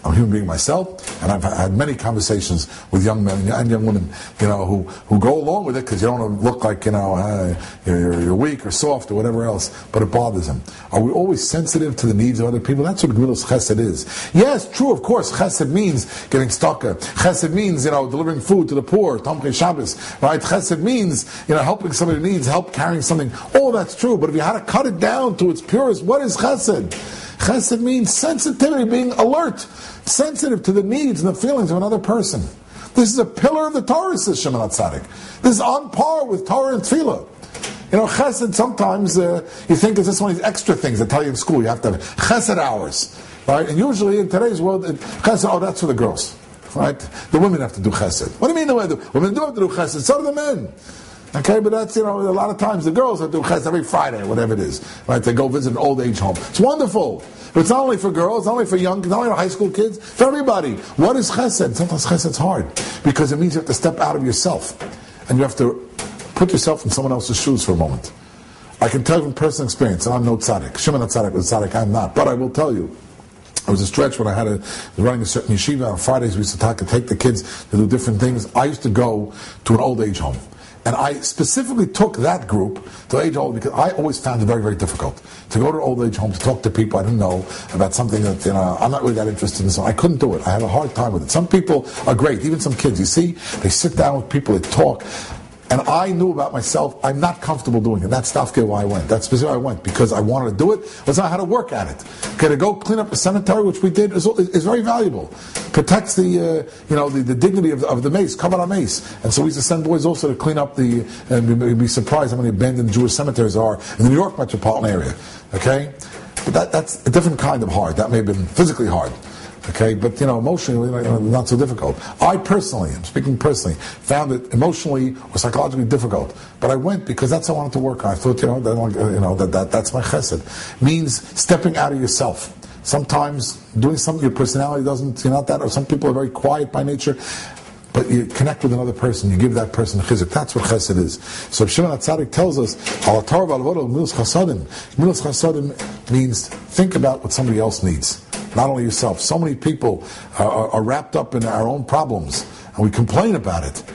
I'm a human being myself, and I've had many conversations with young men and young women, who go along with it because you don't want to look like, you're weak or soft or whatever else, but it bothers them. Are we always sensitive to the needs of other people? That's what Gemilas Chesed is. Yes, true, of course, Chesed means getting tzedakah. Chesed means, delivering food to the poor, Tomchei Shabbos, right? Chesed means, helping somebody who needs help carrying something. All that's true, but if you had to cut it down to its purest, what is Chesed? Chesed means sensitivity, being alert, sensitive to the needs and the feelings of another person. This is a pillar of the Torah, says Shimon HaTzadik. This is on par with Torah and Tefillah. Chesed, sometimes you think it's just one of these extra things they tell you in school. You have to have Chesed hours, right? And usually in today's world, Chesed, that's for the girls, right? The women have to do Chesed. What do you mean the women? Women do have to do Chesed, so do the men. Okay, but that's, a lot of times the girls have to do Chesed every Friday, or whatever it is, right? They go visit an old age home. It's wonderful. But it's not only for girls, it's not only for young, it's not only for high school kids, for everybody. What is Chesed? Sometimes Chesed's hard, because it means you have to step out of yourself, and you have to put yourself in someone else's shoes for a moment. I can tell you from personal experience, and I'm no tzaddik. Shimon HaTzadik was tzaddik, I'm not. But I will tell you, there was a stretch when I was running a certain yeshiva. On Fridays we used to take the kids to do different things. I used to go to an old age home. And I specifically took that group to age old because I always found it very, very difficult to go to an old age home, to talk to people I didn't know about something that, I'm not really that interested in. So I couldn't do it. I had a hard time with it. Some people are great, even some kids. You see, they sit down with people, they talk. And I knew about myself, I'm not comfortable doing it. That's why I went. That's specifically why I went, because I wanted to do it. That's not how to work at it. Okay, to go clean up a cemetery, which we did, is very valuable. Protects the dignity of the mace, Kabbalah mace. And so we used to send boys also to clean up and you'd be surprised how many abandoned Jewish cemeteries there are in the New York metropolitan area. Okay? But that's a different kind of hard. That may have been physically hard. Okay, but emotionally, not so difficult. I personally, I'm speaking personally, found it emotionally or psychologically difficult. But I went because that's what I wanted to work on. I thought, that's my chesed. Means stepping out of yourself. Sometimes doing something your personality doesn't, you're not that, or some people are very quiet by nature. But you connect with another person, you give that person chizuk. That's what chesed is. So Shimon HaTzadik tells us, Gemilas Chasadim means think about what somebody else needs. Not only yourself. So many people are wrapped up in our own problems, and we complain about it.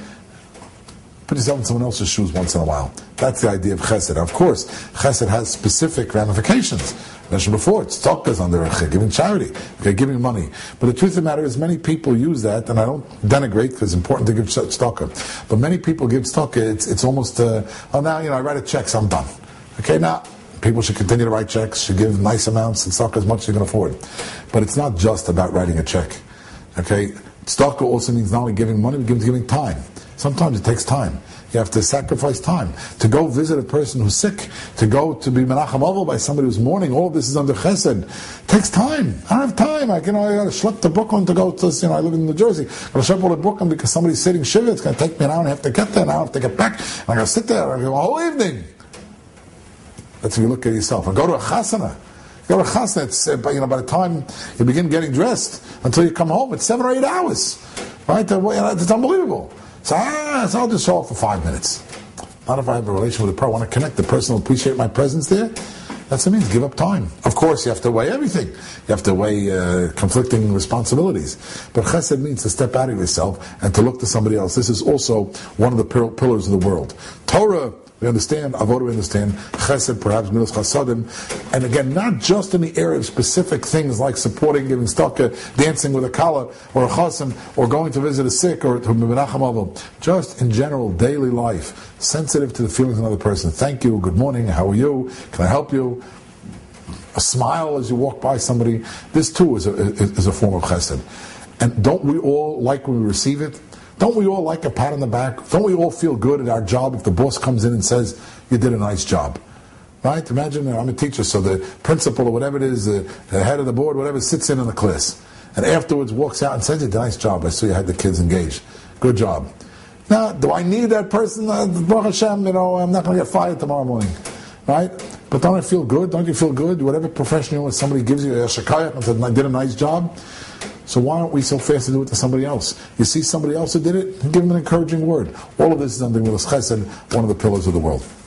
Put yourself in someone else's shoes once in a while. That's the idea of chesed. Of course, chesed has specific ramifications. I mentioned before, it's tzedakah under giving charity, giving money. But the truth of the matter is, many people use that, and I don't denigrate because it's important to give tzedakah. But many people give tzedakah. It's almost, now I write a check, so I'm done. Okay, now. People should continue to write checks, should give nice amounts, and tzedakah as much as you can afford. But it's not just about writing a check. Okay? Tzedakah also means not only giving money, but giving time. Sometimes it takes time. You have to sacrifice time. To go visit a person who's sick, to go to be menachem avol by somebody who's mourning, all of this is under chesed. It takes time. I don't have time. I got to schlep to Brooklyn to go to, I live in New Jersey. I got to schlep all to Brooklyn because somebody's sitting shiva. It's going to take me an hour and a half to get there, an hour and a half to get back. And I got to sit there a whole evening. That's when you look at yourself. And go to a chasana. Go to a chasana. It's, by the time you begin getting dressed until you come home, it's 7 or 8 hours. Right? It's unbelievable. So I'll just show up for 5 minutes. Not if I have a relation with a person. I want to connect. The person will appreciate my presence there. That's what it means. Give up time. Of course, you have to weigh everything. You have to weigh conflicting responsibilities. But chesed means to step out of yourself and to look to somebody else. This is also one of the pillars of the world. Torah, we understand, avodah we understand, chesed, perhaps Gemilas Chasadim, and again, not just in the area of specific things like supporting, giving tzedakah, dancing with a kala, or a chasam, or going to visit a sick, or to menachem avol. Just in general, daily life, sensitive to the feelings of another person. Thank you, good morning, how are you, can I help you? A smile as you walk by somebody. This too is a form of chesed. And don't we all like when we receive it? Don't we all like a pat on the back? Don't we all feel good at our job if the boss comes in and says, you did a nice job? Right? Imagine, I'm a teacher, so the principal or whatever it is, the head of the board, whatever, sits in the class. And afterwards walks out and says, you did a nice job. I saw you had the kids engaged. Good job. Now, do I need that person? Baruch Hashem, I'm not going to get fired tomorrow morning. Right? But don't I feel good? Don't you feel good? Whatever profession you're in, somebody gives you a shakayach and says, I did a nice job. So why aren't we so fast to do it to somebody else? You see somebody else who did it, give them an encouraging word. All of this is under Gemilas Chesed, one of the pillars of the world.